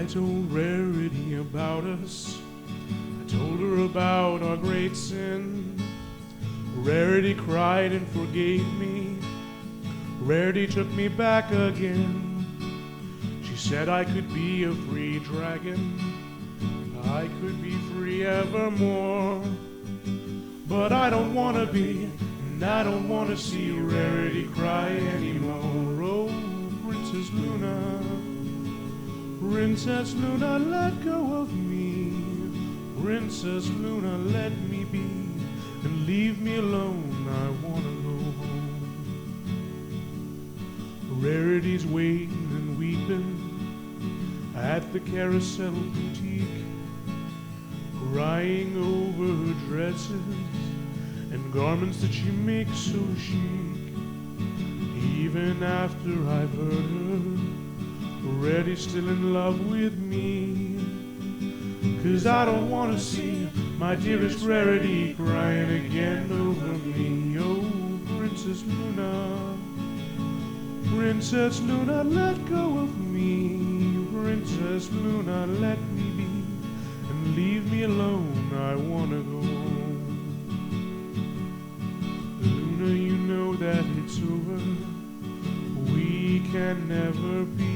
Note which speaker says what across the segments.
Speaker 1: told Rarity about us. I told her about our great sin. Rarity cried and forgave me. Rarity took me back again. She said I could be a free dragon. I could be free evermore. But I don't want to be, and I don't want to see Rarity cry anymore. Oh, Princess Luna, Princess Luna, let go of me. Princess Luna, let me be, and leave me alone. I want to go home. Rarity's waiting and weeping at the Carousel Boutique, crying over her dresses and garments that she makes so chic. Even after I've hurt her, Rarity's still in love with me. 'Cause I don't want to see my dearest Rarity crying again over me. Oh, Princess Luna, Princess Luna, let go of me. Princess Luna, let me be, and leave me alone. I want to go home. Luna, you know that it's over. We can never be.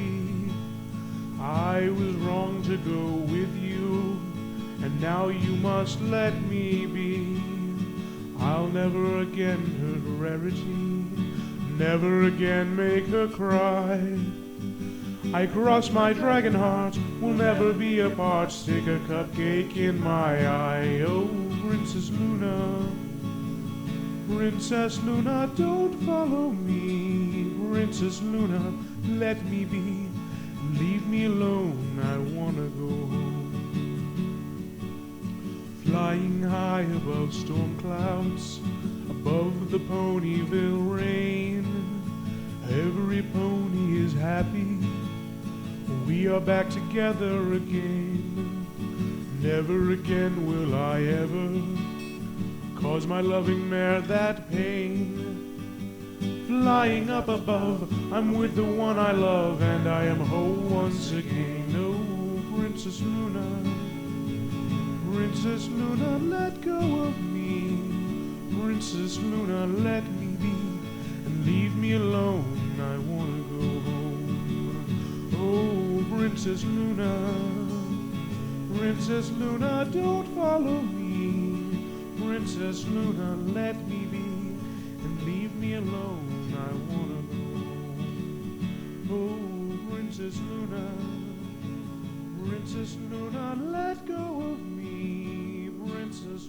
Speaker 1: I was wrong to go with you, and now you must let me be. I'll never again hurt Rarity, never again make her cry. I cross my dragon heart, we'll never be apart. Stick a cupcake in my eye. Oh, Princess Luna, Princess Luna, don't follow me. Princess Luna, let me be. Leave me alone, I wanna go home. Flying high above storm clouds, above the Ponyville rain, every pony is happy. We are back together again. Never again will I ever cause my loving mare that pain. Flying up above, I'm with the one I love, and I am whole once again. Oh, Princess Luna, Princess Luna, let go of me. Princess Luna, let me be, and leave me alone. I wanna go home. Oh, Princess Luna, Princess Luna, don't follow me. Princess Luna, let me be, and leave me alone. I wanna go home. Oh, Princess Luna, Princess Luna, let go of me. Princess